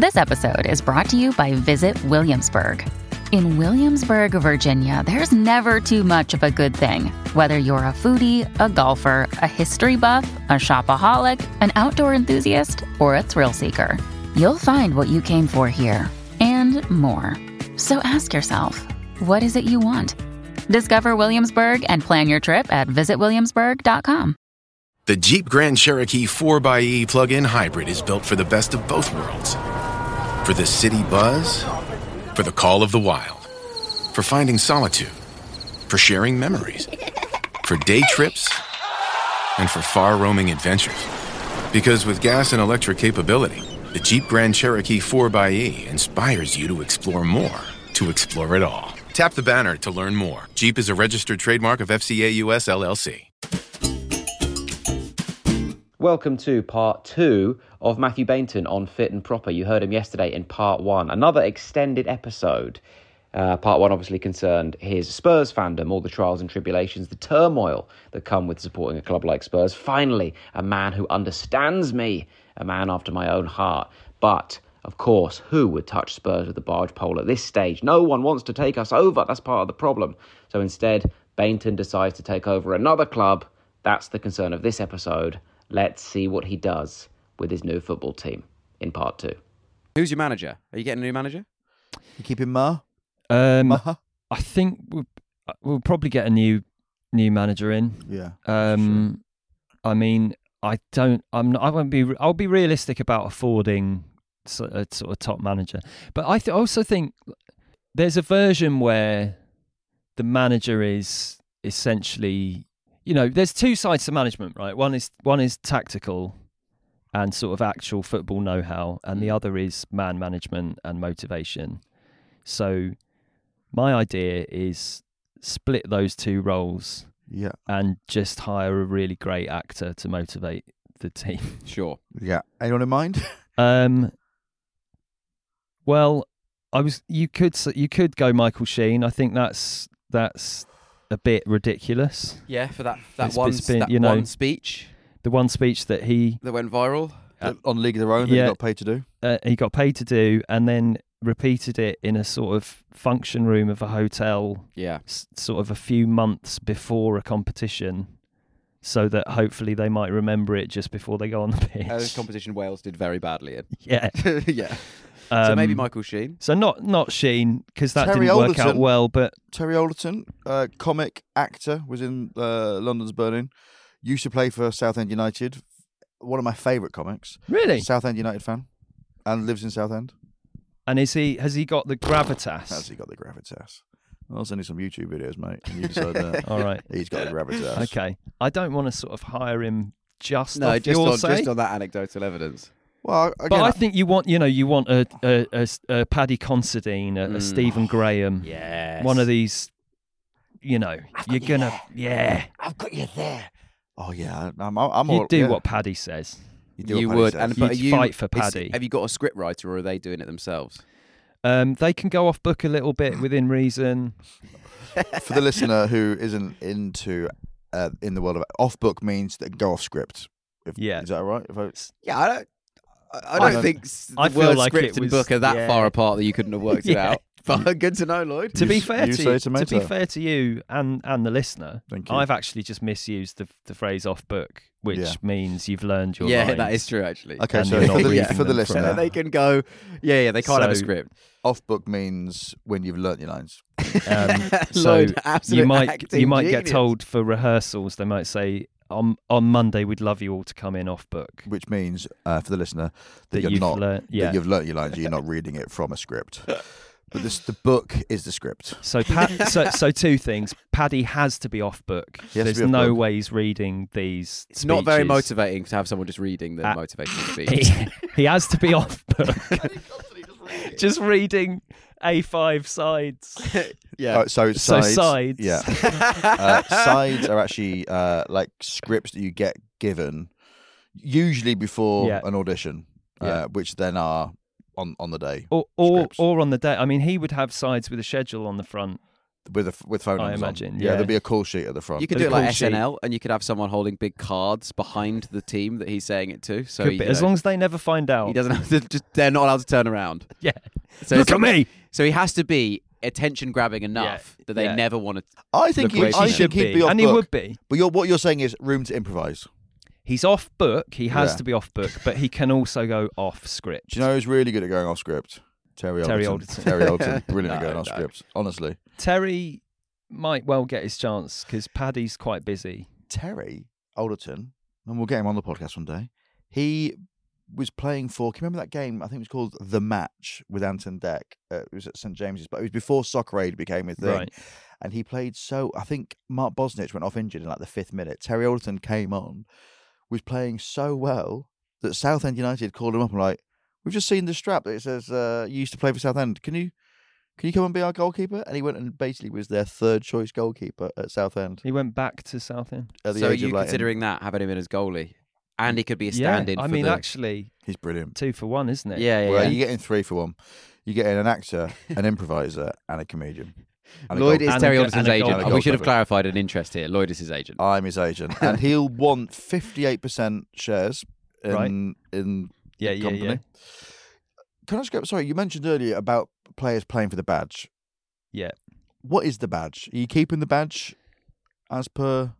This episode is brought to you by Visit Williamsburg. In Williamsburg, Virginia, there's never too much of a good thing. Whether you're a foodie, a golfer, a history buff, a shopaholic, an outdoor enthusiast, or a thrill seeker, you'll find what you came for here and more. So ask yourself, what is it you want? Discover Williamsburg and plan your trip at visitwilliamsburg.com. The Jeep Grand Cherokee 4xE plug-in hybrid is built for the best of both worlds. For the city buzz, for the call of the wild, for finding solitude, for sharing memories, for day trips, and for far-roaming adventures. Because with gas and electric capability, the Jeep Grand Cherokee 4xE inspires you to explore more, to explore it all. Tap the banner to learn more. Jeep is a registered trademark of FCA US LLC. Welcome to part 2 of Matthew Bainton on Fit and Proper. You heard him yesterday in part 1, another extended episode. Part 1 obviously concerned his Spurs fandom, all the trials and tribulations, the turmoil that come with supporting a club like Spurs. Finally, a man who understands me, a man after my own heart. But, of course, who would touch Spurs with a barge pole at this stage? No one wants to take us over. That's part of the problem. So instead, Bainton decides to take over another club. That's the concern of this episode. Let's see what he does with his new football team in part 2. Who's your manager? Are you getting a new manager? You keeping Ma? I think we'll probably get a new manager in. Yeah. Sure. I mean, I'll be realistic about affording a sort of top manager, but I also think there's a version where the manager is essentially, there's two sides to management, right? One is tactical and sort of actual football know-how, and the other is man management and motivation. So my idea is split those two roles, and just hire a really great actor to motivate the team. Sure. Yeah. Anyone in mind? Well, you could go Michael Sheen. I think that's a bit ridiculous. Yeah, for that one speech. The one speech that went viral on League of Their Own that he got paid to do. He got paid to do, and then repeated it in a sort of function room of a hotel. Yeah, sort of a few months before a competition, so that hopefully they might remember it just before they go on the pitch. A competition Wales did very badly in. Yeah, yeah. So maybe Michael Sheen. So not Sheen, because that Terry didn't work out Alderton. well. But Terry Alderton, comic actor, was in London's Burning. Used to play for Southend United. One of my favourite comics. Really? Southend United fan, and lives in Southend. And has he got the gravitas? Has he got the gravitas? I'll send you some YouTube videos, mate. And you decide all right. He's got the gravitas. Okay. I don't want to sort of hire him just on that anecdotal evidence. Well, again, but I think you want a Paddy Considine, a Stephen Graham, yes, one of these. You're gonna, I've got you there. Oh yeah, I'm you do what Paddy says. You would, but you'd fight for Paddy. Have you got a script writer, or are they doing it themselves? They can go off book a little bit within reason. For the listener who isn't into in the world of off book, means that go off script. Is that right? I don't think the word like script and book are that far apart that you couldn't have worked it out. But good to know, Lloyd. To be fair to you and the listener, I've actually just misused the phrase off book, which means you've learned your lines. Yeah, that is true, actually. Okay, so for the listener, they can go, they can't have a script. Off book means when you've learnt your lines. So you might get told for rehearsals, they might say, on Monday, we'd love you all to come in off book. Which means, for the listener, that you've learnt your lines, you're not reading it from a script. But the book is the script. So so two things. Paddy has to be off book. There's no way he's reading these It's speeches. not very motivating to have someone just reading the motivational speech. He has to be off book. Just reading A5 sides. Yeah. So sides. Yeah. Sides are actually like scripts that you get given, usually before an audition, which then are on the day. Or on the day. I mean, he would have sides with a schedule on the front. with phone numbers. I imagine. Yeah, there'll be a call sheet at the front. You could do it like SNL, and you could have someone holding big cards behind the team that he's saying it to. So as long as they never find out, he doesn't have to. They're not allowed to turn around. Yeah. So Look at me. So he has to be attention grabbing enough that they never want to. I think he'd be off and book. he would be. But what you're saying is room to improvise. He's off book. He has to be off book, but he can also go off script. Do you know who's really good at going off script? Terry Alderton. Terry Alderton, brilliant at going off script. Honestly, Terry might well get his chance because Paddy's quite busy. Terry Alderton, and we'll get him on the podcast one day. He was playing for. Can you remember that game? I think it was called The Match with Anton Deck. It was at St James's, but it was before Soccer Aid became a thing. Right. And he played I think Mark Bosnich went off injured in like the 5th minute. Terry Alderton came on, was playing so well that Southend United called him up and like, we've just seen the strap that it says you used to play for Southend. Can you come and be our goalkeeper? And he went and basically was their 3rd choice goalkeeper at Southend. He went back to Southend. So are you considering that, having him in as goalie? And he could be a stand-in for actually, he's brilliant. 2 for 1, isn't it? Yeah. Well, you're getting 3 for 1. You're getting an actor, an improviser, and a comedian. Lloyd is Terry Alderton's agent. We should have clarified an interest here. Lloyd is his agent. I'm his agent. And he'll want 58% shares in the company. Yeah. Can I just go? Sorry, you mentioned earlier about players playing for the badge. Yeah. What is the badge? Are you keeping the badge as per...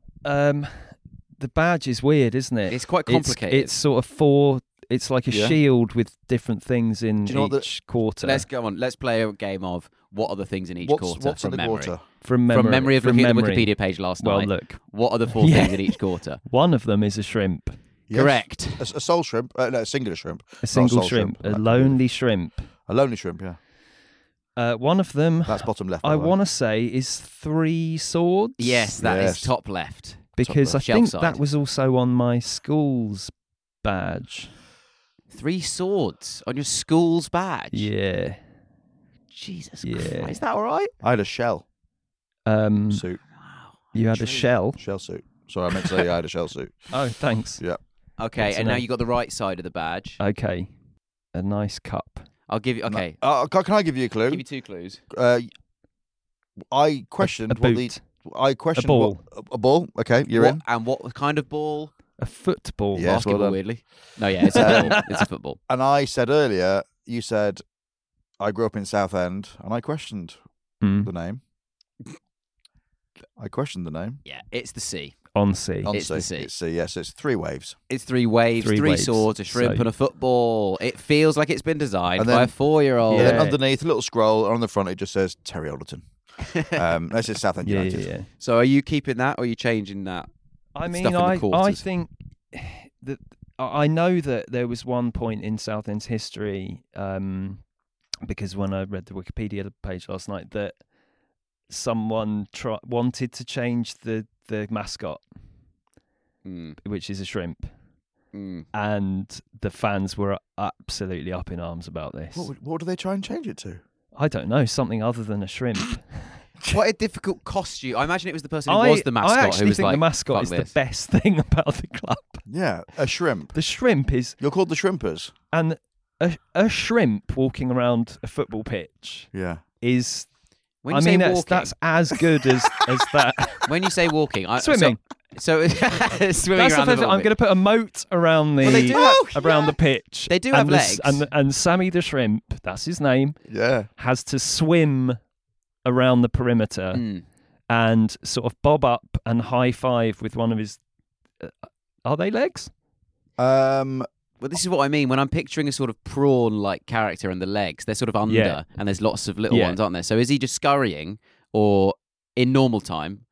The badge is weird, isn't it? It's quite complicated. It's sort of 4... It's like a shield with different things in each quarter. Let's go on. Let's play a game of what are the things in each quarter what's from in the memory. Quarter? From memory of looking at the Wikipedia page last night. Well, look. What are the 4 things in each quarter? One of them is a shrimp. Yes. Correct. A sole shrimp. No, a singular shrimp. A single shrimp. A lonely shrimp. A lonely shrimp, yeah. One of them... That's bottom left. I want to say is 3 swords. Yes, that is top left. Because I think that was also on my school's badge. 3 swords on your school's badge? Yeah. Jesus Christ. Is that all right? I had a shell suit. Wow. You had a shell? Shell suit. Sorry, I meant to say I had a shell suit. Oh, thanks. Yeah. Okay, and now you got the right side of the badge. Okay. A nice cup. I'll give you... Okay. Can I give you a clue? Give you 2 clues. I questioned a boot. I questioned a ball. A ball. Okay, you're in. And what kind of ball? A football. Yes, Basketball, weirdly. No, yeah, it's a football. It's a football. And I said earlier, you said, I grew up in Southend, and I questioned the name. I questioned the name. Yeah, it's the sea. On sea. It's the sea. It's sea, yes. It's 3 waves. It's 3 waves, 3 swords, a shrimp, and a football. It feels like it's been designed by a 4-year-old. And then underneath, a little scroll, and on the front, it just says Terry Alderton. This is Southend United. Yeah. So are you keeping that, or are you changing that? I mean, I think that I know that there was one point in Southend's history, because when I read the Wikipedia page last night, that someone wanted to change the mascot, which is a shrimp, and the fans were absolutely up in arms about this. What do they try and change it to? I don't know, something other than a shrimp. Quite a difficult costume. I imagine it was the person who was the mascot. I actually who was think like, the mascot is the best thing about the club. Yeah, a shrimp. The shrimp is... You're called the Shrimpers. And a shrimp walking around a football pitch is... When you say walking, that's as good as that. When you say walking... Swimming. So swimming around the I'm going to put a moat around the pitch. They do have legs. And Sammy the Shrimp, that's his name, has to swim around the perimeter and sort of bob up and high five with one of his... are they legs? Well, this is what I mean. When I'm picturing a sort of prawn-like character and the legs, they're sort of under, and there's lots of little ones, aren't there? So is he just scurrying, or in normal time...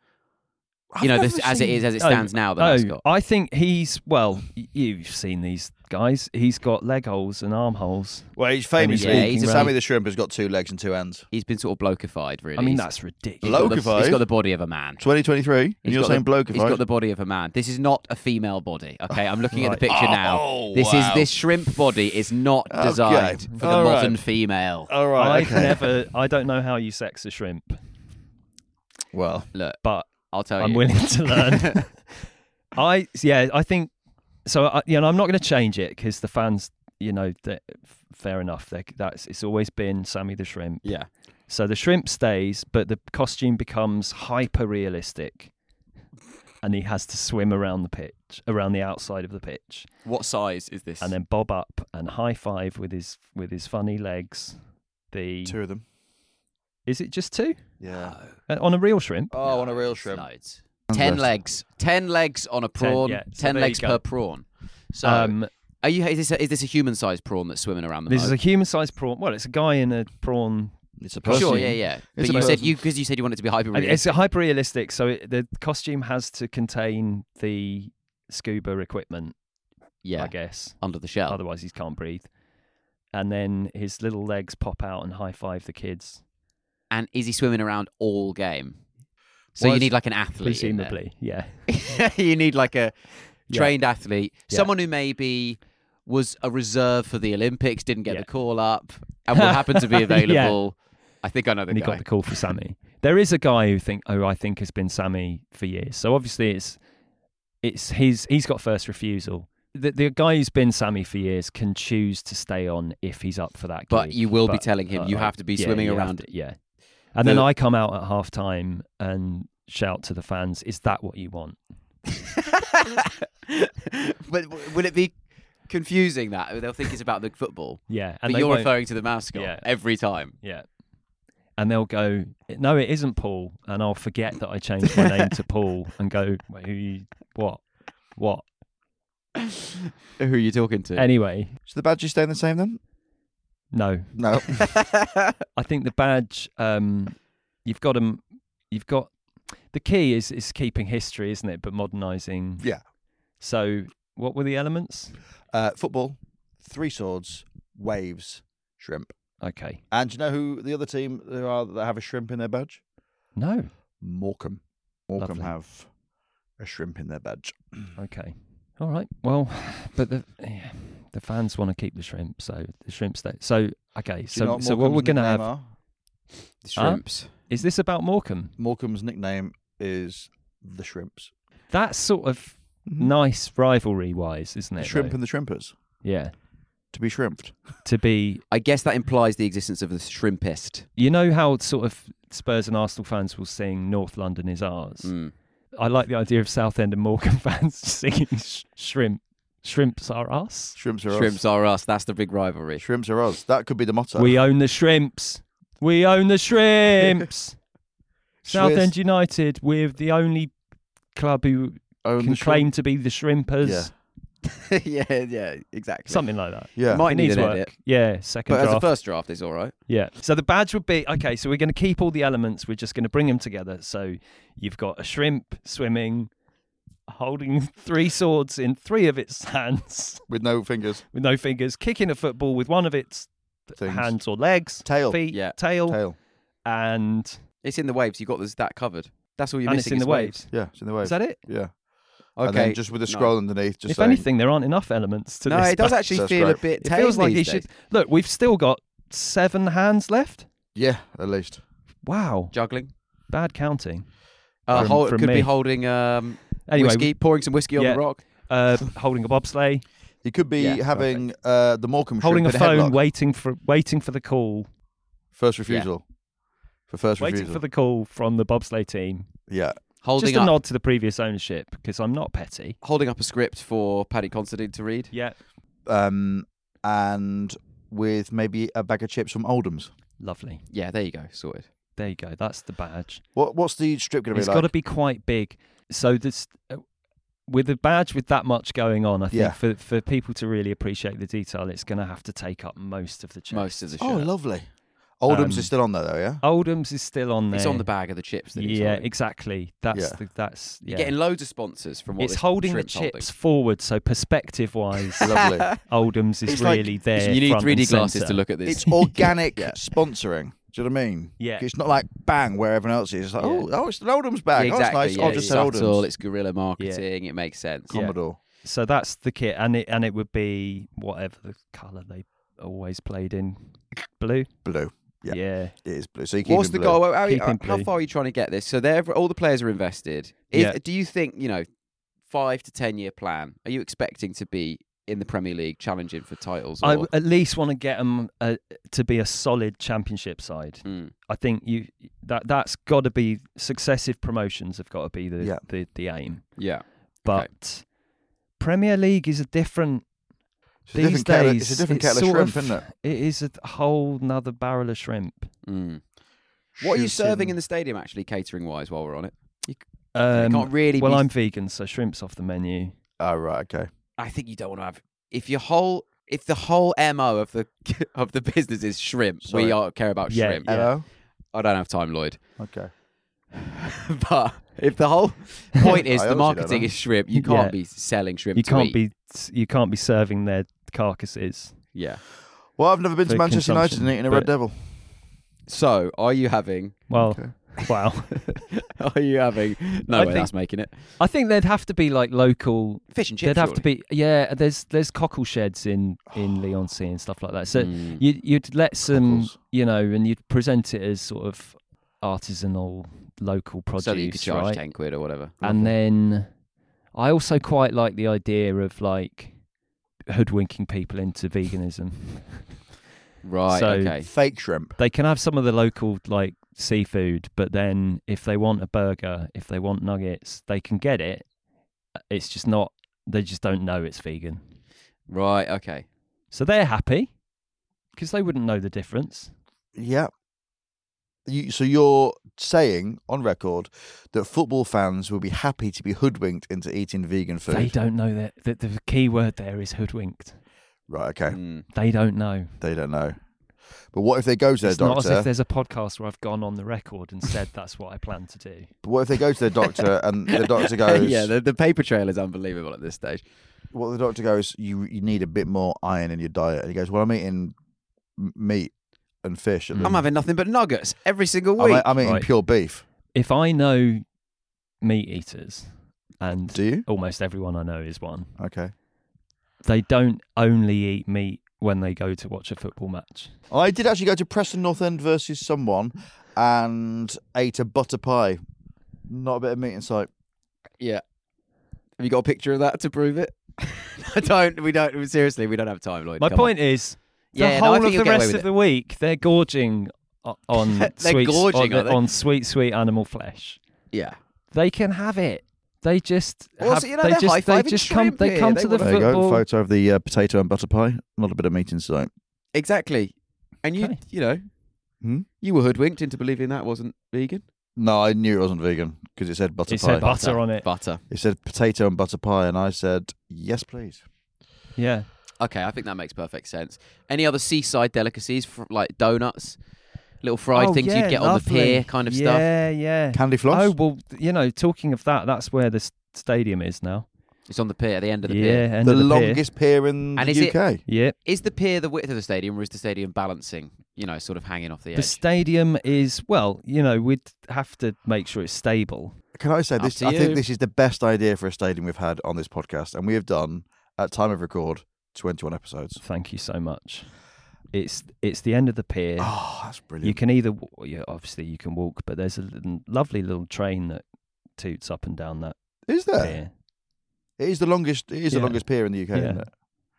as it stands now, the mascot. I think you've seen these guys. He's got leg holes and arm holes. Well, he's famously... Sammy the Shrimp has got 2 legs and 2 hands. He's been sort of blokified, really. I mean, that's ridiculous. Blokified? He's got the body of a man. 2023? And you're saying blokified? He's got the body of a man. This is not a female body, okay? I'm looking at the picture now. This shrimp body is not designed for the modern female. All right, I don't know how you sex a shrimp. Well, look, but... I'll tell you. I'm willing to learn. I think so. I'm not going to change it because the fans, fair enough. It's always been Sammy the Shrimp. Yeah. So the shrimp stays, but the costume becomes hyper realistic, and he has to swim around the pitch, around the outside of the pitch, What size is this? and then bob up and high five with his funny legs. Two of them. Is it just 2 Yeah. on a real shrimp? Oh, on a real shrimp. Loads. 10 legs. 10 legs on a prawn. 10, yeah. So 10 there you legs go. per prawn. So, is this a human-sized prawn that's swimming around the This moat? is a human-sized prawn. Well, it's a guy in a prawn. It's a person. Sure, yeah. But It's a you said person. because you said you want it to be hyper And it's realistic. hyper realistic, so the costume has to contain the scuba equipment, Yeah, I guess. under the shell. Otherwise, he can't breathe. And then his little legs pop out and high five the kids. And is he swimming around all game? So Was- you need like an athlete. in there. Presumably, yeah. You need like a Yeah. trained athlete, Yeah. someone who maybe was a reserve for the Olympics, didn't get Yeah. the call up, and will happen to be available. I think I know the And he guy. got the call for Sammy. There is a guy who I think has been Sammy for years. So obviously he's got first refusal. The guy who's been Sammy for years can choose to stay on if he's up for that gig. But you will be telling him you have to be swimming you have around. to- yeah. And then I come out at half time and shout to the fans, "Is that what you want?" But will it be confusing that they'll think it's about the football? Yeah. But And they you're won't- referring to the mascot Yeah. every time. Yeah. And they'll go, "No, it isn't Paul." And I'll forget that I changed my name to Paul and go, "Wait, what? Who are you talking to? Anyway, So the badges staying the same then? no. No. I think the badge, you've got the key is keeping history, isn't it? But modernising. Yeah. So what were the elements? Football, 3 swords, waves, shrimp. Okay. And do you know who the other team there are that have a shrimp in their badge? No. Morecambe. Morecambe Lovely. have a shrimp in their badge. Okay. All right. Well, but the fans want to keep the shrimp, so the shrimp stay. So okay. Do you know So what we're Morecambe's going to nickname have are? The shrimps. is this about Morecambe? Morecambe's nickname is the Shrimps. That's sort of Mhm. nice rivalry wise, isn't it? The Shrimp though? and the Shrimpers. Yeah. To be shrimped. To be, I guess that implies the existence of the shrimpist. you know how sort of Spurs and Arsenal fans will sing "North London is ours." Mm. I like the idea of Southend and Morecambe fans singing "Shrimp." Shrimps are us. Shrimps are Shrimps us. are us. That's the big rivalry. Shrimps are us. That could be the motto. We own the shrimps. We own the shrimps. Southend United, we're the only club who own can the claim to be the Shrimpers. Yeah. yeah, exactly. Something like that. Yeah. Might It need needs an work. edit. Yeah, second But as a draft. first draft, it's all right. Yeah. So the badge would be, okay, so we're going to keep all the elements. We're just going to bring them together. So you've got a shrimp swimming, holding 3 swords in 3 of its hands With no fingers. with no fingers, kicking a football with one of its Things. hands or legs, Tail. feet, Yeah. tail, Tail. and It's in the waves. You got that covered. That's all you're it's missing. in is the waves. Yeah, it's in the waves. Is that it? Yeah. Okay. And then just with a scroll underneath. Just If saying, anything, there aren't enough elements to No, this. it does badge. actually That's feel great. a bit It tame feels like he these should. days. Look, we've still got 7 hands left. Yeah, at least. Wow, Juggling. bad counting. From from could me. be holding Anyway, whiskey, pouring some whiskey on yeah. the rock. Holding a bobsleigh, He could be Yeah, having the Morecambe holding a shrimp in phone, headlock. waiting for the call, First refusal. For first waiting refusal. for the call from the bobsleigh team. Yeah. Holding Just a up, nod to the previous ownership because I'm not petty. holding up a script for Paddy Considine to read. Yeah, And with maybe a bag of chips from Oldham's. lovely. Yeah, there you go. Sorted. There you go. That's the badge. What's the strip going to be It's like? got to be quite big. So this, with a badge with that much going on, I think Yeah. for people to really appreciate the detail, it's going to have to take up most of the chest. Most of the shirt. Oh, lovely. Oldham's is still on there, though, yeah? Oldham's is still on there. It's on the bag of the chips. That he's Yeah, holding. exactly. That's Yeah. that's You're yeah. getting loads of sponsors from what It's this holding the shrimp's chips forward, so perspective-wise, Lovely. Oldham's is It's like- really there. holding. You need front 3D and glasses centre. to look at this. It's organic Yeah. sponsoring. Do you know what I mean? Yeah. It's not like bang where everyone else is. It's like, Yeah. oh, it's an Oldham's bag. exactly. Oh, it's nice. Yeah, Oh, it's just subtle. Oldham's. It's guerrilla marketing. It makes sense. Yeah. Commodore. So that's the kit, and it would be whatever the colour they always played in, blue. Blue. Yeah. Yeah. It is blue. So you keep What's it the blue. goal? Keep him How blue. far are you trying to get this? So all the players are invested. Yeah. Do you think 5 to 10 year plan? Are you expecting to be in the Premier League challenging for titles? I Or... at least want to get them to be a solid championship side. I think that's got to be successive promotions have got to be the aim. Yeah, but Premier League is a different. It's a different kettle of shrimp, isn't it? It is a whole nother barrel of shrimp. What are you serving in the stadium, actually, catering-wise, while we're on it? You can't really. Well, I'm vegan, so shrimp's off the menu. Oh, right, okay. I think you don't want to have if the whole MO of the business is shrimp. Sorry. We care about shrimp. Hello? I don't have time, Lloyd. Okay. But if the whole point is I the honestly marketing don't know. is shrimp, you can't be selling shrimp. You can't be serving their carcasses. Yeah. Well, I've never been to For Manchester United and consumption, eaten a Red but- Devil. So, are you having? Well, Okay. wow. Are you having? No I way, think- that's making it. I think there'd have to be like local. Fish and chips. There'd have to surely. be There's cockle sheds in Leigh-on-Sea and stuff like that. So Mm. you'd let some Cockles. and you'd present it as sort of artisanal local produce, So that you could charge right? 10 quid or whatever. And then I also quite like the idea of like hoodwinking people into veganism. Right. So- Okay. Fake shrimp. They can have some of the local like seafood, but then if they want a burger, if they want nuggets, they can get it. It's just not. They just don't know it's vegan, Right. Okay. so they're happy because they wouldn't know the difference. Yeah. So you're saying on record that football fans will be happy to be hoodwinked into eating vegan food? They don't know that the key word there is hoodwinked. Right, okay. Mm. They don't know. They don't know. But what if they go to their It's not as doctor? if there's a podcast where I've gone on the record and said that's what I plan to do. But what if they go to their doctor and the doctor goes, yeah, the paper trail is unbelievable at this stage. well, the doctor goes, you need a bit more iron in your diet. And he goes, well, I'm eating meat and fish. And I'm having nothing but nuggets every single week. I'm eating Right. pure beef. If I know meat eaters, and Do you? almost everyone I know is one, Okay. they don't only eat meat when they go to watch a football match. I did actually go to Preston North End versus someone and ate a butter pie. Not a bit of meat in sight. Yeah. Have you got a picture of that to prove it? We don't. Seriously, we don't have time, Lloyd. My Come point is, the Yeah, no, I whole think of you'll the get away rest with of it. the week, they're gorging on They're gorging, are they? on sweet animal flesh. on. Yeah. They can have it. They just Also, have, they they're just high-fiving come shrimp here. come They to the wanna- There you go. football. Photo of the potato and butter pie. Not a bit of meat in sight. Exactly. And you, Okay. you were hoodwinked into believing that wasn't vegan. No, I knew it wasn't vegan because it said butter It pie. said butter on it. Butter. It said potato and butter pie, and I said, yes, please. Yeah. Okay, I think that makes perfect sense. Any other seaside delicacies, like donuts, little fried things you'd get on the pier kind of stuff? Yeah, yeah. Candy floss? Oh well, talking of that, that's where the stadium is now. It's on the pier, at the end of the Yeah, pier. end the of the pier. longest pier in And the is it- UK. Yeah. Is the pier the width of the stadium, or is the stadium balancing, sort of hanging off the The edge? stadium is we'd have to make sure it's stable. Can I say Up this? to I think you. this is the best idea for a stadium we've had on this podcast, and we have done, at time of record, 21 episodes. Thank you so much. It's the end of the pier. Oh, that's You brilliant. can either obviously you can walk, but there's a lovely little train that toots up and down that Is there? pier. It is the longest. It is the Yeah. longest pier in the UK, Yeah. isn't it?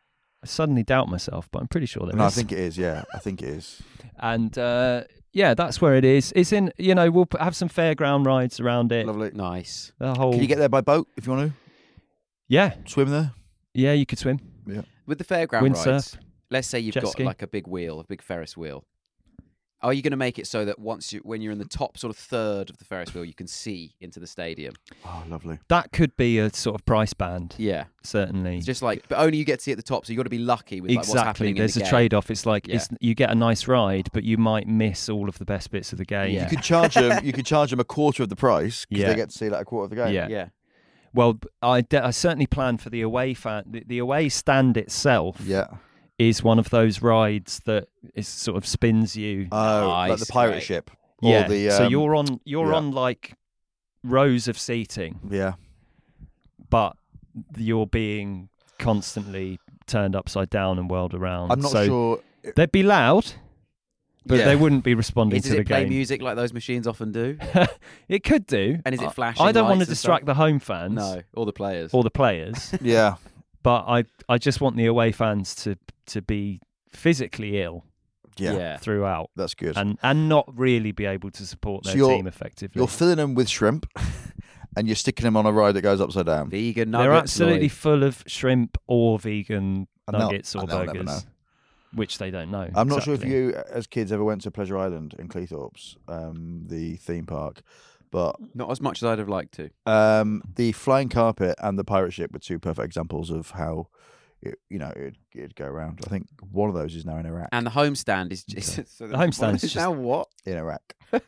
I suddenly doubt myself, but I'm pretty sure there is. No, I think it is. Yeah, I think it is. And yeah, that's where it is. It's in. We'll have some fairground rides around it. Lovely. Nice. The whole. Can you get there by boat if you want Yeah, to swim there? yeah, you could swim. With the fairground rides, Windsurf. let's say you've Jet got ski. like a big wheel, a big Ferris wheel. Are you going to make it so that when you're in the top sort of third of the Ferris wheel, you can see into the stadium? Oh, lovely. That could be a sort of price band, Yeah. certainly. It's just like, but only you get to see at the top, so you've got to be lucky with like, what's happening There's in a the game. trade-off. It's like Yeah. you get a nice ride, but you might miss all of the best bits of the game. Yeah. You could charge them. You could charge them a quarter of the price because Yeah. they get to see like a quarter of the game. Yeah. Yeah. Well, I certainly plan for the away the away stand itself. Yeah. Is one of those rides that is sort of spins you. Oh, like the Nice, pirate right. ship. Yeah. Or the, So you're on yeah. on like rows of seating, Yeah. but you're being constantly turned upside down and whirled around. I'm not so sure. They'd be loud, but Yeah. they wouldn't be responding Does to the it play game. music like those machines often do? It could do. And is it flashing I don't want to lights and distract stuff? the home fans No, all the players. or the players. Yeah. But I just want the away fans to be physically ill throughout. That's good. And not really be able to support their team effectively. You're filling them with shrimp and you're sticking them on a ride that goes upside down. Vegan nuggets. They're absolutely full of shrimp or vegan nuggets or burgers, which they don't know. I'm not sure if you, as kids, ever went to Pleasure Island in Cleethorpes, the theme park, but not as much as I'd have liked to. The flying carpet and the pirate ship were two perfect examples of how it'd go around. I think one of those is now in Iraq. And the homestand is just... So the homestand is now what? In Iraq.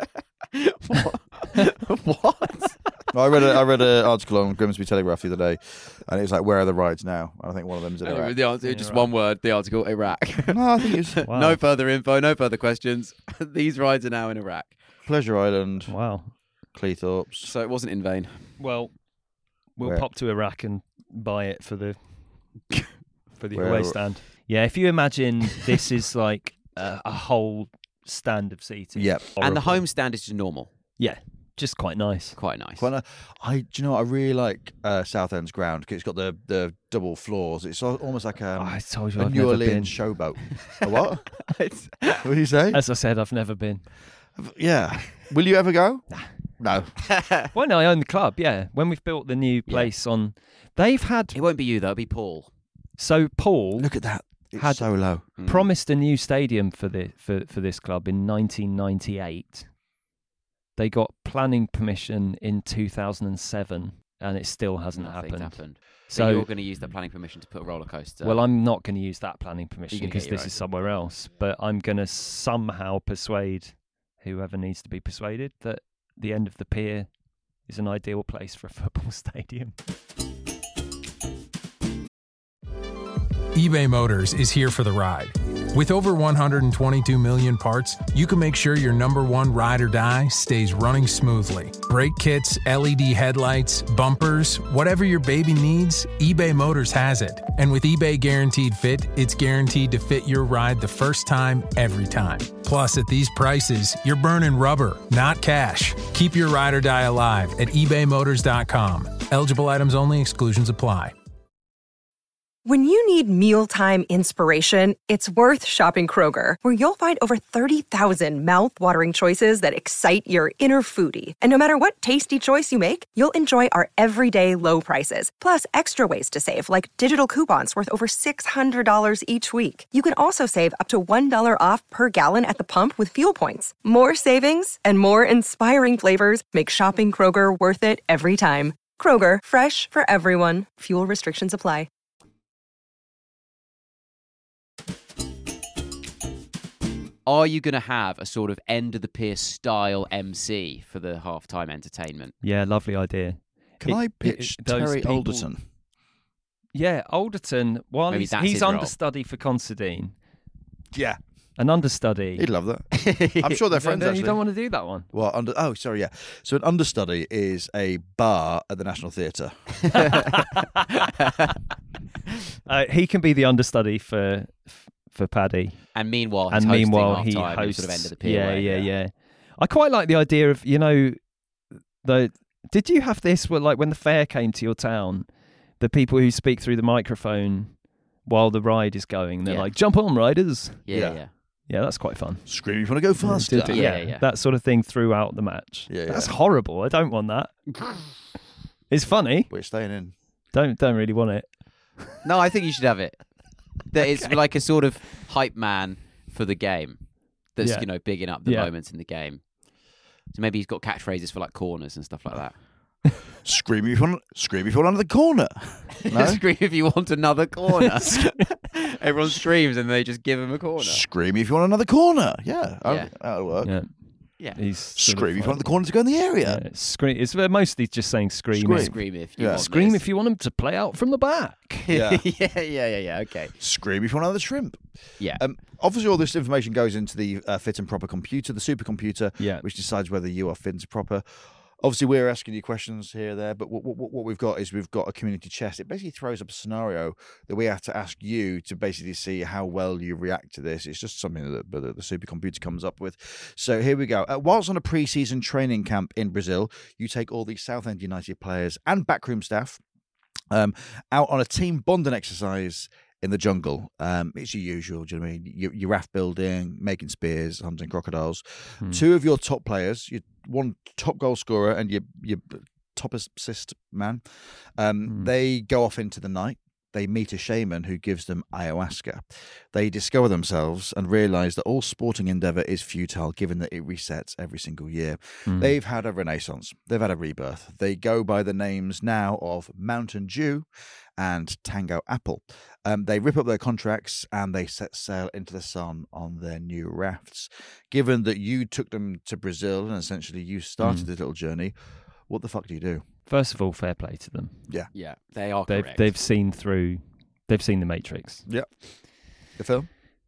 What? I read an article on Grimsby Telegraph the other day, and it was like, where are the rides now? And I think one of them's in Iraq. The answer, just one word, the article, Iraq. No, I think it's... Wow. No further info, no further questions. These rides are now in Iraq. Pleasure Island. Wow. Cleethorpes. So it wasn't in vain. Well, we'll pop to Iraq and buy it for the away stand. Yeah, if you imagine this is like a whole stand of seating. Yep. And the home stand is just normal. Yeah, just quite nice. Quite nice. Do you know what? I really like Southend's ground because it's got the double floors. It's almost like I told you a I've New never been. Orleans showboat. A what? What did you say? As I said, I've never been. Yeah. Will you ever go? No. Well, no, I own the club, yeah. When we've built the new place they've had... It won't be you, though. It'll be Paul. So Paul... Look at that. It's had so low. Promised a new stadium for this club in 1998. They got planning permission in 2007, and it still hasn't happened. So you're going to use that planning permission to put a roller coaster. Well, I'm not going to use that planning permission because this is somewhere else. But I'm going to somehow persuade whoever needs to be persuaded that the end of the pier is an ideal place for a football stadium. eBay Motors is here for the ride. With over 122 million parts, you can make sure your number one ride or die stays running smoothly. Brake kits, LED headlights, bumpers, whatever your baby needs, eBay Motors has it. And with eBay Guaranteed Fit, it's guaranteed to fit your ride the first time, every time. Plus, at these prices, you're burning rubber, not cash. Keep your ride or die alive at ebaymotors.com. Eligible items only. Exclusions apply. When you need mealtime inspiration, it's worth shopping Kroger, where you'll find over 30,000 mouth-watering choices that excite your inner foodie. And no matter what tasty choice you make, you'll enjoy our everyday low prices, plus extra ways to save, like digital coupons worth over $600 each week. You can also save up to $1 off per gallon at the pump with fuel points. More savings and more inspiring flavors make shopping Kroger worth it every time. Kroger, fresh for everyone. Fuel restrictions apply. Are you going to have a sort of end of the pier style MC for the halftime entertainment? Yeah, lovely idea. Can I pitch Terry Alderton? Yeah, Alderton, while he's understudy for Considine. Yeah. An understudy. He'd love that. I'm sure they're friends, actually. You don't want to do that one? Well, sorry, yeah. So an understudy is a bar at the National Theatre. He can be the understudy for Paddy. And meanwhile, he hosts sort of end of the pier. Yeah. I quite like the idea of, did you have this where, like, when the fair came to your town, the people who speak through the microphone while the ride is going, they're like, jump on, riders. Yeah. Yeah, that's quite fun. Scream if you want to go faster. Yeah. That sort of thing throughout the match. Yeah. That's horrible. I don't want that. It's funny. We're staying in. Don't really want it. No, I think you should have it. That it's like a sort of hype man for the game. That's bigging up the moments in the game. So maybe he's got catchphrases for like corners and stuff like that. Scream if you want another corner. No? Scream if you want another corner. Everyone screams and they just give him a corner. Scream if you want another corner. Yeah, that'll work. Yeah. He's scream if you want the corner to go in the area. Yeah, scream. It's mostly just saying scream if you want Scream this. if you want him to play out from the back. Yeah. yeah. Okay. Scream if you want another shrimp. Yeah. Obviously, all this information goes into the fit and proper computer, the supercomputer, which decides whether you are fit and proper. Obviously, we're asking you questions here or there, but what we've got is we've got a community chest. It basically throws up a scenario that we have to ask you to basically see how well you react to this. It's just something that the supercomputer comes up with. So here we go. Whilst on a pre-season training camp in Brazil, you take all the Southend United players and backroom staff out on a team bonding exercise in the jungle. It's your usual, do you know what I mean? Your raft building, making spears, hunting crocodiles. Two of your top players, your one top goal scorer and your top assist man, they go off into the night. They meet a shaman who gives them ayahuasca. They discover themselves and realise that all sporting endeavour is futile, given that it resets every single year. They've had a renaissance. They've had a rebirth. They go by the names now of Mountain Dew and Tango Apple. They rip up their contracts and they set sail into the sun on their new rafts. Given that you took them to Brazil and essentially you started this little journey, what the fuck do you do? First of all, fair play to them. Yeah, they are correct. They've seen The Matrix. Yeah. The film?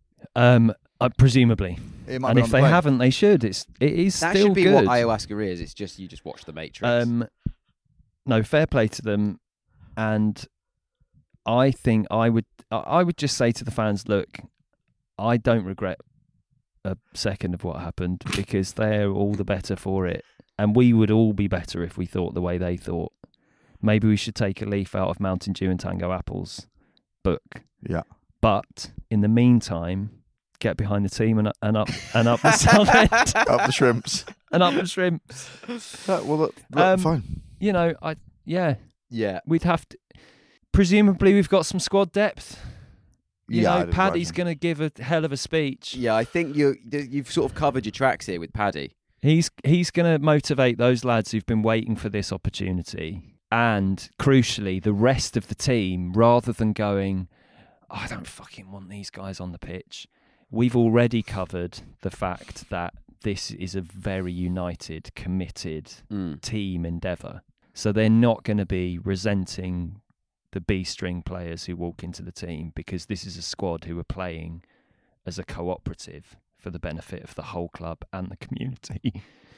Presumably. And if they haven't, they should. It is that still good. That should be what ayahuasca is. It's just you just watch The Matrix. No, fair play to them. And I think I would just say to the fans, look, I don't regret a second of what happened because they're all the better for it. And we would all be better if we thought the way they thought. Maybe we should take a leaf out of Mountain Dew and Tango Apple's book. Yeah. But in the meantime, get behind the team and up the south end. Up the shrimps. And up the shrimps. Look, fine. You know, Yeah. We'd have to. Presumably, we've got some squad depth. You know, Paddy's going to give a hell of a speech. Yeah, I think you've sort of covered your tracks here with Paddy. He's going to motivate those lads who've been waiting for this opportunity. And crucially, the rest of the team, rather than going, I don't fucking want these guys on the pitch. We've already covered the fact that this is a very united, committed team endeavour. So they're not going to be resenting the B-string players who walk into the team because this is a squad who are playing as a cooperative for the benefit of the whole club and the community.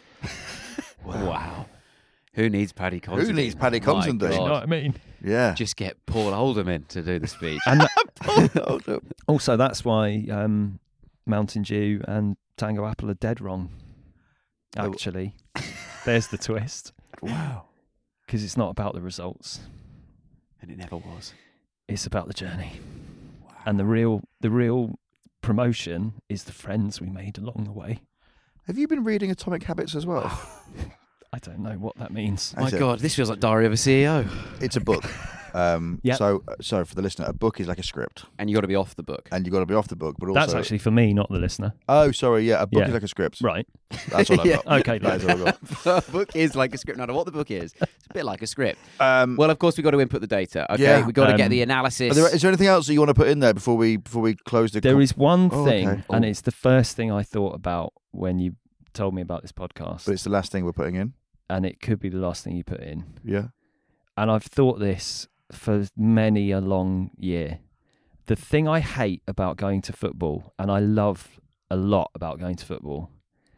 Wow. Who needs Paddy Considine? Who needs Paddy Considine? You know what I mean? Yeah. Just get Paul Oldham in to do the speech. And also, that's why Mountain Dew and Tango Apple are dead wrong, actually. There's the twist. Wow. Because it's not about the results. And it never was. It's about the journey. Wow. And the real promotion is the friends we made along the way. Have you been reading Atomic Habits as well? I don't know what that means. My God, this feels like Diary of a CEO. It's a book. So for the listener, a book is like a script. And you got to be off the book. And you got to be off the book. But also, that's actually for me, not the listener. Oh, sorry. Yeah, a book is like a script. Right. That's all I've got. Okay. That's all I've got. A book is like a script. No matter what the book is, it's a bit like a script. Well, of course, we've got to input the data. Okay, yeah, we've got to get the analysis. Is there anything else that you want to put in there before we close the? There is one thing, and it's the first thing I thought about when you told me about this podcast. But it's the last thing we're putting in. And it could be the last thing you put in. Yeah. And I've thought this for many a long year. The thing I hate about going to football, and I love a lot about going to football,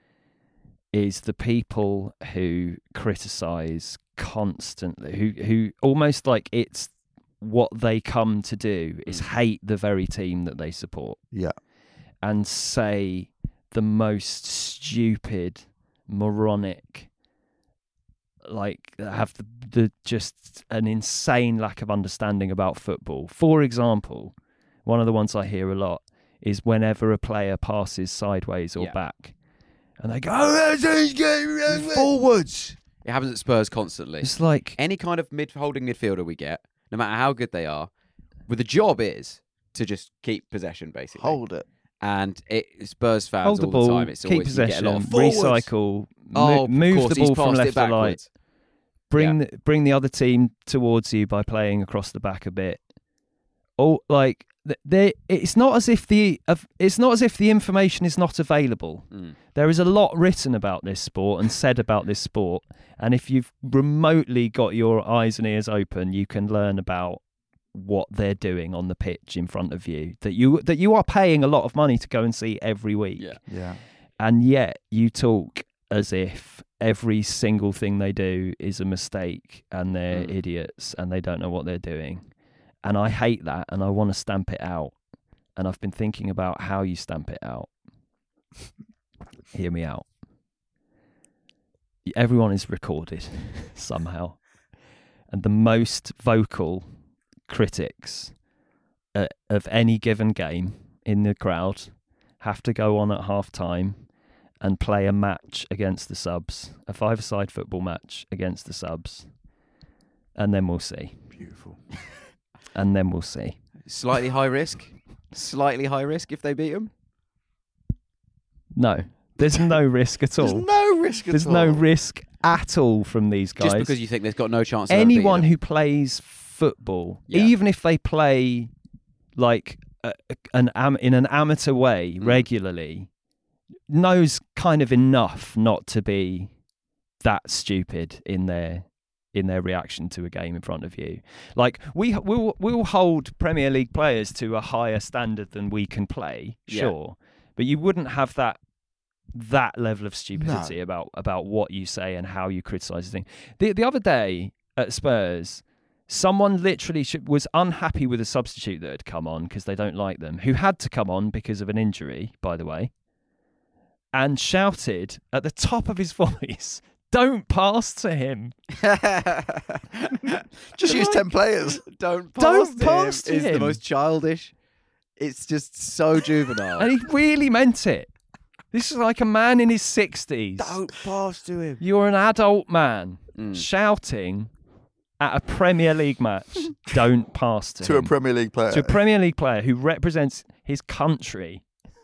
is the people who criticise constantly, who almost like it's what they come to do is hate the very team that they support. Yeah. And say the most stupid, moronic, like have the just an insane lack of understanding about football. For example, one of the ones I hear a lot is whenever a player passes sideways or back, and they go, forwards. It happens at Spurs constantly. It's like any kind of holding midfielder we get, no matter how good they are, well, the job is to just keep possession, basically. Hold it. And Spurs fans hold the ball, the time, it's keep always, possession, you get a lot of recycle, move the ball from left to right. Bring the other team towards you by playing across the back a bit. Oh, like it's not as if the information is not available. There is a lot written about this sport and said about this sport, and if you've remotely got your eyes and ears open, you can learn about what they're doing on the pitch in front of you that you are paying a lot of money to go and see every week. Yeah. And yet you talk as if every single thing they do is a mistake and they're idiots and they don't know what they're doing. And I hate that and I want to stamp it out. And I've been thinking about how you stamp it out. Hear me out. Everyone is recorded somehow. And the most vocal critics of any given game in the crowd have to go on at half-time and play a match against the subs, a five-a-side football match against the subs, and then we'll see. Beautiful. And then we'll see. Slightly high risk if they beat them. No, there's no risk at all. There's no risk at all. There's no risk at all from these guys. Just because you think they've got no chance of anyone beating them. who plays football, even if they play like in an amateur way regularly, knows kind of enough not to be that stupid in their reaction to a game in front of you. Like we'll hold Premier League players to a higher standard than we can play, sure, but you wouldn't have that level of stupidity about what you say and how you criticise the thing. The other day at Spurs, someone literally was unhappy with a substitute that had come on because they don't like them, who had to come on because of an injury, by the way, and shouted at the top of his voice, "Don't pass to him." Just use 10 players. Don't pass to him. him. It's the most childish. It's just so juvenile. And he really meant it. This is like a man in his 60s. Don't pass to him. You're an adult man shouting at a Premier League match, "Don't pass to him." A Premier League player. To a Premier League player who represents his country.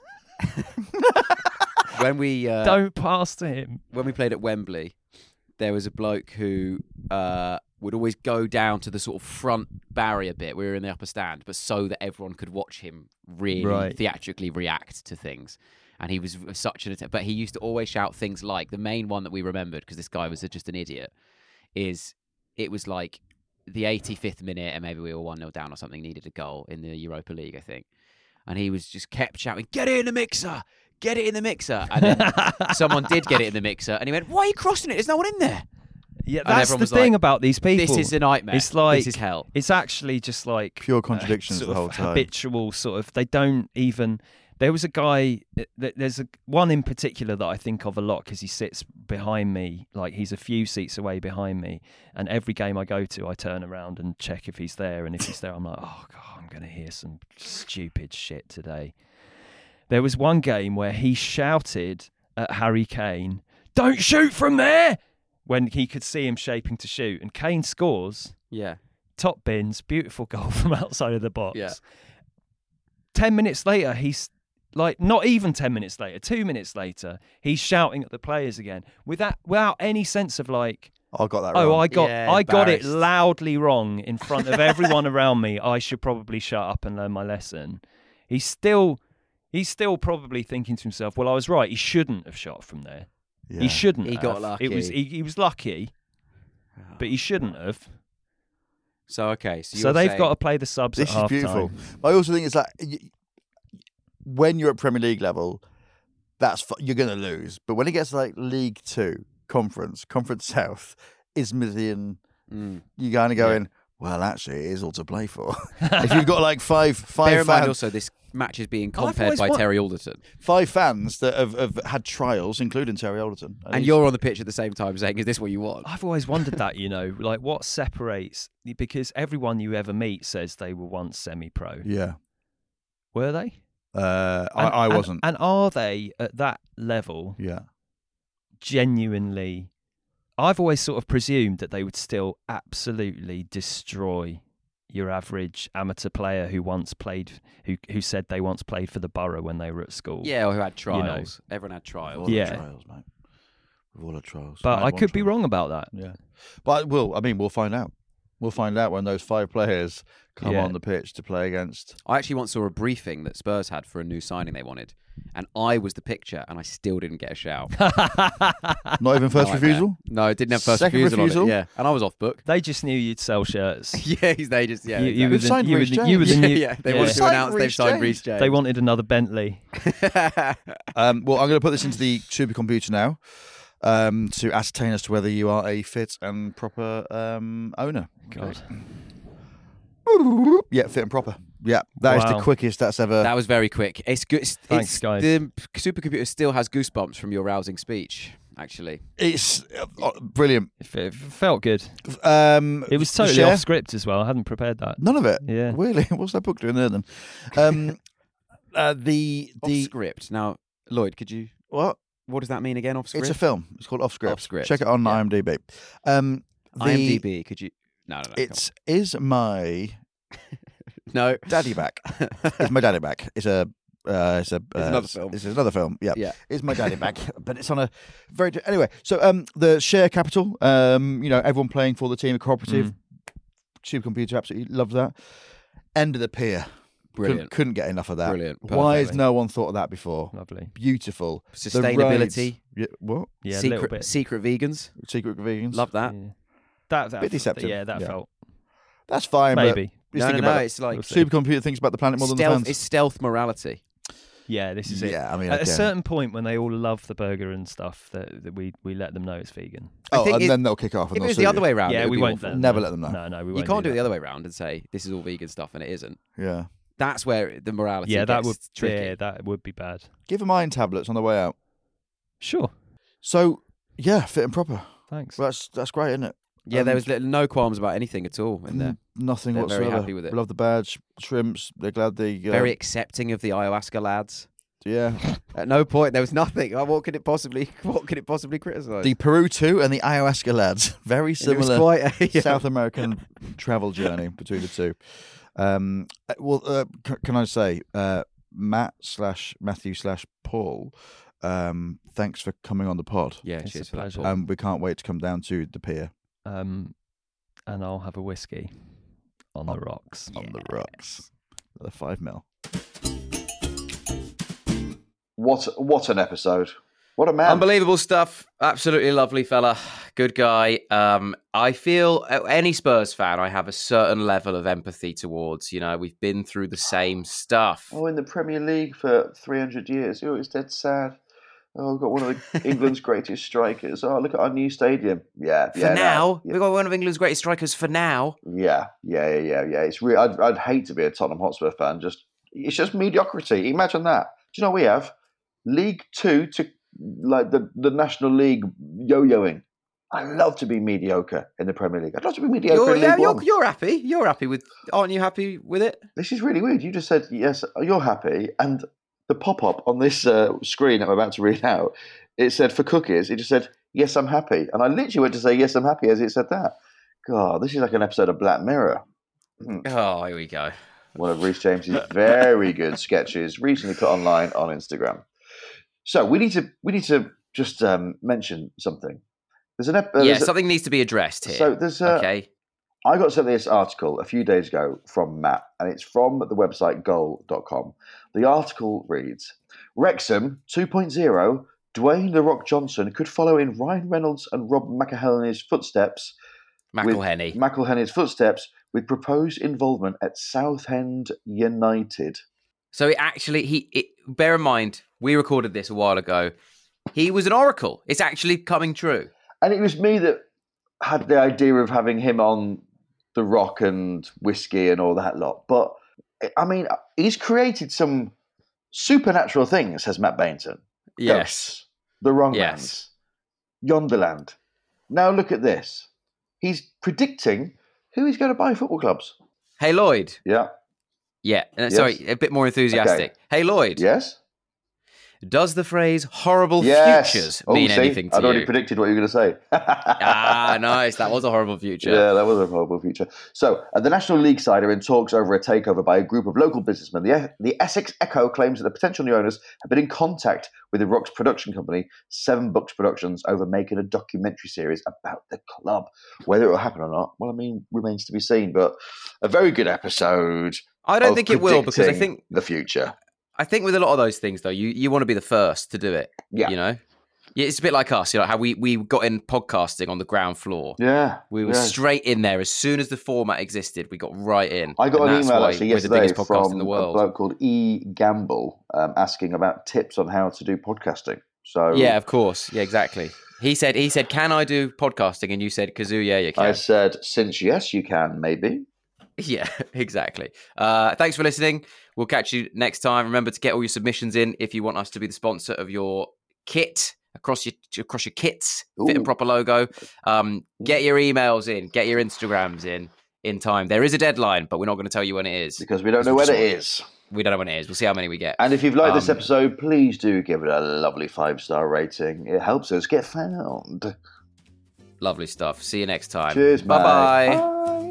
When we don't pass to him. When we played at Wembley, there was a bloke who would always go down to the sort of front barrier bit. We were in the upper stand, but so that everyone could watch him really theatrically react to things. And he was such an... But he used to always shout things like, the main one that we remembered, because this guy was just an idiot, is it was like the 85th minute and maybe we were 1-0 down or something, needed a goal in the Europa League, I think. And he was just kept shouting, "Get it in the mixer! Get it in the mixer!" And then someone did get it in the mixer and he went, "Why are you crossing it? There's no one in there." Yeah, that's the thing about these people. This is a nightmare. It's like, this is hell. It's actually just like... pure contradictions sort the whole of time. Habitual sort of... They don't even... There was a guy... There's one in particular that I think of a lot because he sits behind me. Like, he's a few seats away behind me. And every game I go to, I turn around and check if he's there. And if he's there, I'm like, oh, God, I'm going to hear some stupid shit today. There was one game where he shouted at Harry Kane, "Don't shoot from there!" when he could see him shaping to shoot. And Kane scores. Yeah. Top bins, beautiful goal from outside of the box. Yeah. 10 minutes later, he's like, not even 10 minutes later, 2 minutes later, he's shouting at the players again without any sense of like, I got that wrong. oh, I got it embarrassed. loudly wrong in front of everyone around me. I should probably shut up and learn my lesson. He's still probably thinking to himself, well, I was right. He shouldn't have shot from there. Yeah. He shouldn't He have. got lucky. He was lucky, but he shouldn't have. So, okay. So they've got to play the subs This at half is beautiful. time. I also think it's like, when you're at Premier League level, you're going to lose. But when it gets to like League Two, Conference South, Isthmian, you kind of going, well, actually, it is all to play for. If you've got like five Bear in mind fans, also this match is being I've compared always by Terry Alderton. 5 fans that have had trials, including Terry Alderton. And you're on the pitch at the same time saying, is this what you want? I've always wondered that, like what separates, because everyone you ever meet says they were once semi-pro. Yeah. Were they? I wasn't. And are they at that level? Yeah. Genuinely, I've always sort of presumed that they would still absolutely destroy your average amateur player who once played, who said they once played for the Borough when they were at school. Yeah, or who had trials. Everyone had trials. We've all Yeah. had trials, mate. We've all had trials. But had I one could be trial. wrong about that. Yeah. But we'll find out. We'll find out when those 5 players come on the pitch to play against. I actually once saw a briefing that Spurs had for a new signing they wanted, and I was the picture, and I still didn't get a shout. Not even first Nightmare. refusal? No, it didn't have first Second refusal on refusal? it. Yeah, and I was off book. They just knew you'd sell shirts. Yeah, they just You exactly. were the- signed you were Reece the- James. you were the new. yeah, they wanted to Signed announce they've Reece signed James. Reece James. They wanted another Bentley. Well, I'm going to put this into the supercomputer now to ascertain as to whether you are a fit and proper owner. God. Yeah, fit and proper. Yeah, that is the Wow. quickest that's ever. That was very quick. It's good. Thanks, guys. The supercomputer still has goosebumps from your rousing speech. actually. It's brilliant. It felt good. It was totally Cher? off script as well. I hadn't prepared that. None of it. Yeah. Really? What's that book doing there then? The Off script. Now, Lloyd, could you? what? What does that mean again? Off script. It's a film. It's called Off Script. Off Script, Check it on yeah. IMDb. IMDb. Could you? No. Is my no. daddy back? Is my daddy back? It's another film. It's another film. Yeah. Yeah. Is my daddy back? But it's on a very anyway. So the Cher Capital. Everyone playing for the team, a cooperative. Supercomputer absolutely loved that. End of the pier. Brilliant. Couldn't get enough of that. Brilliant. Why has Perfectly. no one thought of that before? Lovely. Beautiful. The Sustainability. rides- Yeah, what? Yeah, a little secret, bit. secret vegans. Secret vegans. Love that. Yeah. That Bit deceptive. Yeah, that Yeah. felt That's fine. maybe. But No, thinking no. about It's like We'll see. supercomputer thinks about the planet more than the stealth. fans. It's stealth morality. Yeah, this is it. Yeah, I mean, at a again. certain point when they all love the burger and stuff, that we let them know it's vegan. Oh, think and it- then they'll kick off. And If it they'll was sue the other you. way around, Yeah, it would we be won't awful. let them. Never know. let them know. No, we You won't. can't do it that. the other way around and say this is all vegan stuff and it isn't. Yeah. That's where the morality Yeah, that gets would. tricky. Yeah, that would be bad. Give them iron tablets on the way out. Sure. So yeah, fit and proper. Thanks. Well, that's great, isn't it? Yeah, there was no qualms about anything at all in there. Nothing They're whatsoever. very happy with it. Love the badge, shrimps. They're glad they. Very accepting of the ayahuasca lads. Yeah. At no point there was nothing. Oh, what could it possibly criticise? The Peru 2 and the ayahuasca lads. Very And it was similar quite a, South American travel journey between the two. Can I say, Matthew/Paul, thanks for coming on the pod. Yeah, It's cheers a for that. pleasure. Paul. We can't wait to come down to the pier And I'll have a whiskey on the rocks. on the rocks. The 5 mil. What an episode. What a man. Unbelievable stuff. Absolutely lovely fella. Good guy. I feel any Spurs fan, I have a certain level of empathy towards. We've been through the same stuff. Oh, in the Premier League for 300 years. Oh, it's dead sad. Oh, we've got one of England's greatest strikers. Oh, look at our new stadium. Yeah. For now, we've got one of England's greatest strikers for now. Yeah. It's really. I'd hate to be a Tottenham Hotspur fan. It's just mediocrity. Imagine that. Do you know what we have? League 2 to like the National League yo-yoing. I love to be mediocre in the Premier League. I'd love to be mediocre in League 1. You're happy. You're happy with. Aren't you happy with it? This is really weird. You just said yes. You're happy, and the pop-up on this screen that I'm about to read out, it said for cookies. It just said yes, I'm happy, and I literally went to say yes, I'm happy as it said that. God, this is like an episode of Black Mirror. Oh, here we go. One of Reece James's very good sketches, recently put online on Instagram. So we need to just mention something. There's Something needs to be addressed here. So there's okay. I got sent this article a few days ago from Matt, and it's from the website goal.com. The article reads, Wrexham 2.0, Dwayne "The Rock" Johnson could follow in Ryan Reynolds and Rob McElhenney's footsteps. McElhenney's footsteps with proposed involvement at Southend United. So bear in mind, we recorded this a while ago. He was an oracle. It's actually coming true. And it was me that had the idea of having him on The Rock and whiskey and all that lot. But, I mean, he's created some supernatural things, has Matt Bainton. Yes. Ghosts, The Wrong Lands, Yonderland. Now look at this. He's predicting who he's going to buy football clubs. Hey, Lloyd. Yeah. Yeah. Yes. Sorry, a bit more enthusiastic. Okay. Hey, Lloyd. Yes? Does the phrase horrible futures mean anything to I'd already you? predicted what you were going to say. Nice. That was a horrible future. Yeah, that was a horrible future. So, the National League side are in talks over a takeover by a group of local businessmen. The Essex Echo claims that the potential new owners have been in contact with the Rock's production company, 7 Books Productions, over making a documentary series about the club. Whether it will happen or not, well, I mean, remains to be seen. But a very good episode. I don't think it will, because I predicting think the future. I think with a lot of those things, though, you want to be the first to do it. Yeah. Yeah, it's a bit like us, how we got in podcasting on the ground floor. Yeah. We were straight in there. As soon as the format existed, we got right in. I got And an that's email why actually we're the yesterday biggest podcast from in the a world. bloke called E. Gamble asking about tips on how to do podcasting. So Yeah, of course. Yeah, exactly. He said, can I do podcasting? And you said, Kazoo, yeah, you can. I said, since yes, you can, maybe. Yeah, exactly. Thanks for listening. We'll catch you next time. Remember to get all your submissions in if you want us to be the sponsor of your kit, across your kits, Fit and Proper logo. Get your emails in, get your Instagrams in time. There is a deadline, but we're not going to tell you when it is. Because we don't know when it is. We don't know when it is. We'll see how many we get. And if you've liked this episode, please do give it a lovely 5-star rating. It helps us get found. Lovely stuff. See you next time. Cheers, Bye-bye. Bye.